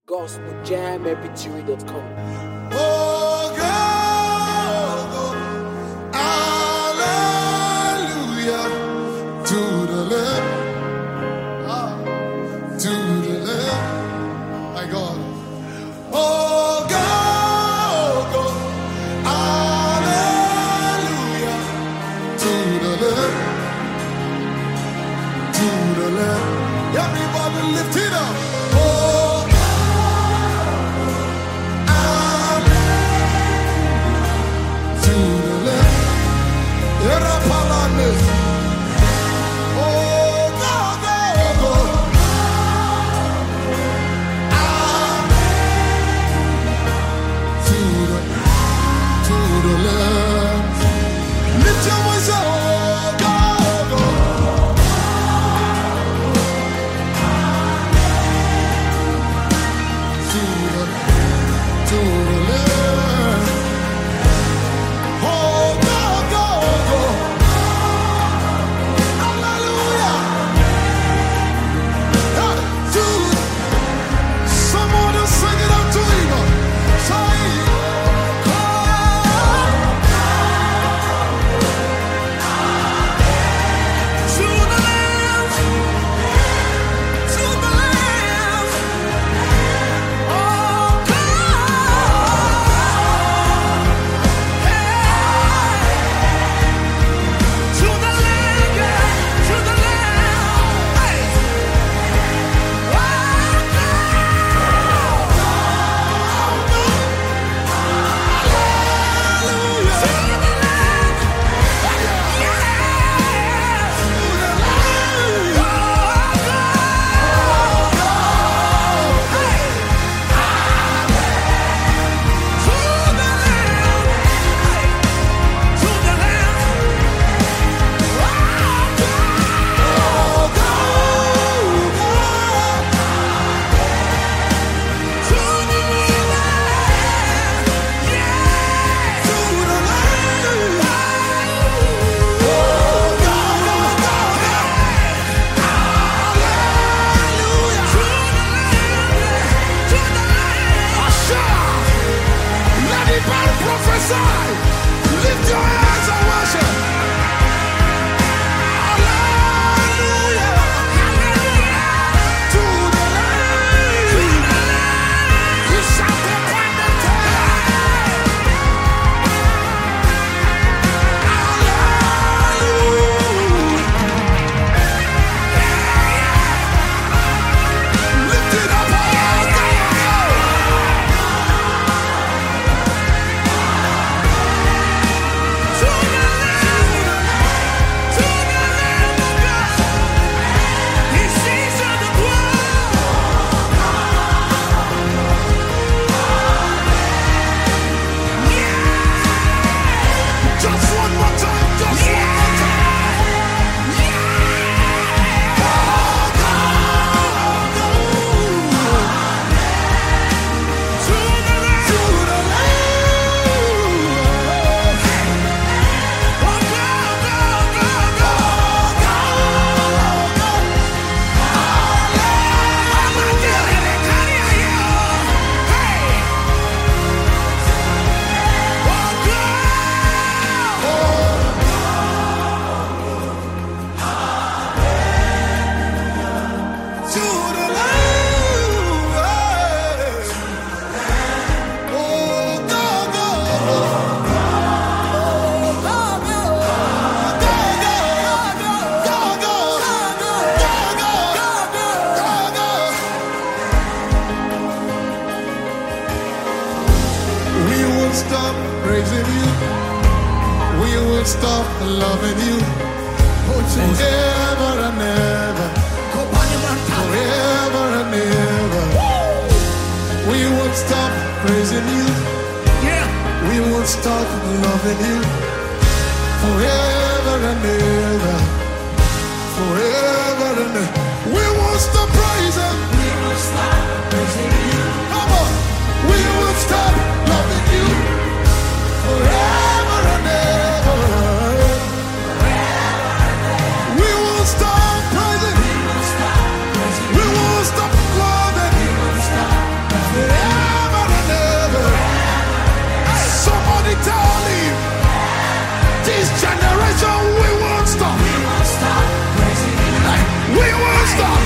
GospelJamMP3.com. Oh God, hallelujah to the Lamb, to the Lamb, my God. Oh God, hallelujah to the Lamb, to the Lamb. Everybody lift it up. Lift your hands and worship. Hallelujah. To the Lamb. You shall be appointed. Hallelujah. Lift it up. Stop praising you. We will stop loving you forever and ever. Forever and ever. We won't stop praising you. We won't stop loving you forever and ever. Forever and ever. We won't stop praising. We won't stop praising you. Come on. We won't stop loving you forever and ever. We won't stop praising. We won't stop loving. stop.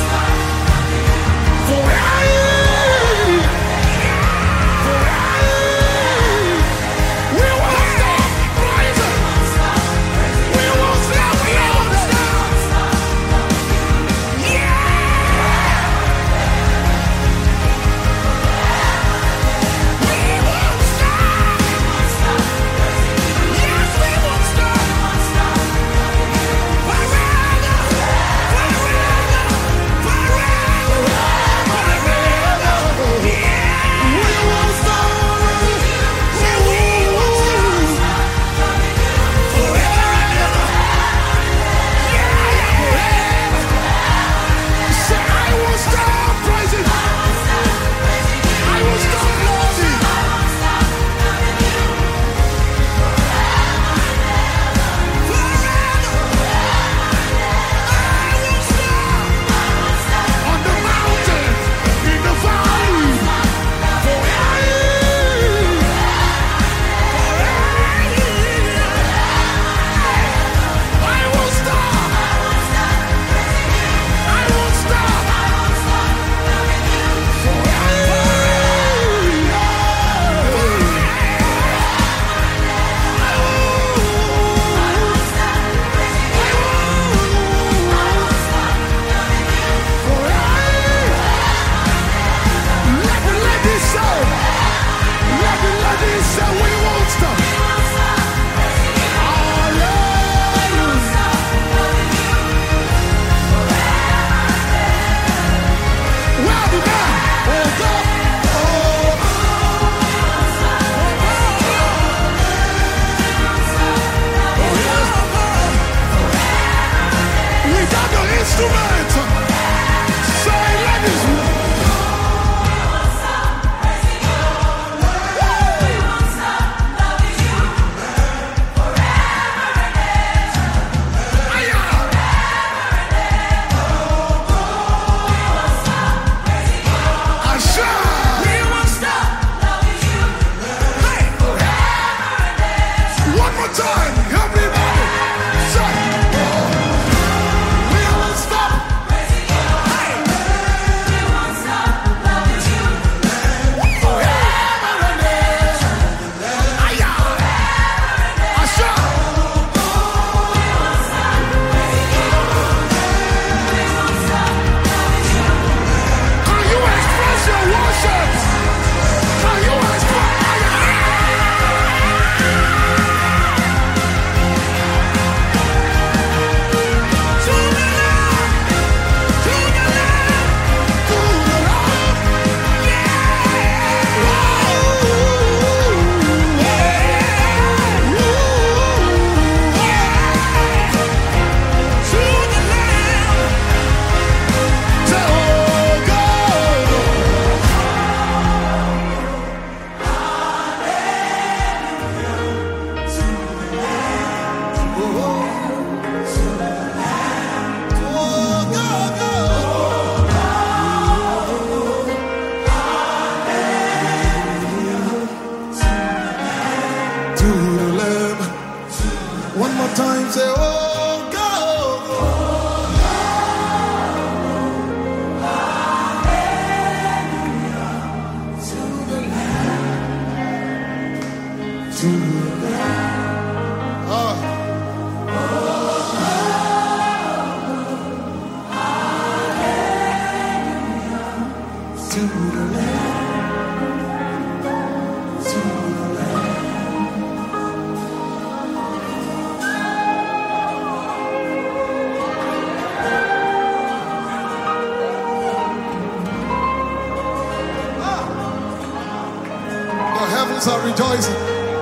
Are rejoicing.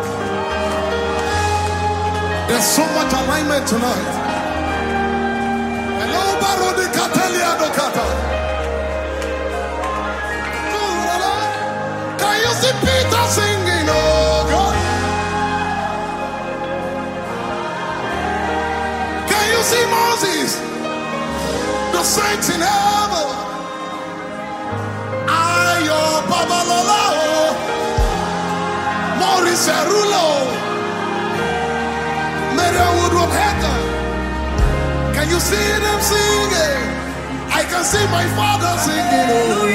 There's so much alignment tonight. Hello, Barodi Catalia Docata. Can you see Peter singing? Oh God. Can you see Moses? The saints in heaven. Ayo Babalala. Maurice Rulo, Maria Woodrow Hatter. Can you see them singing? can see my father singing. Oh.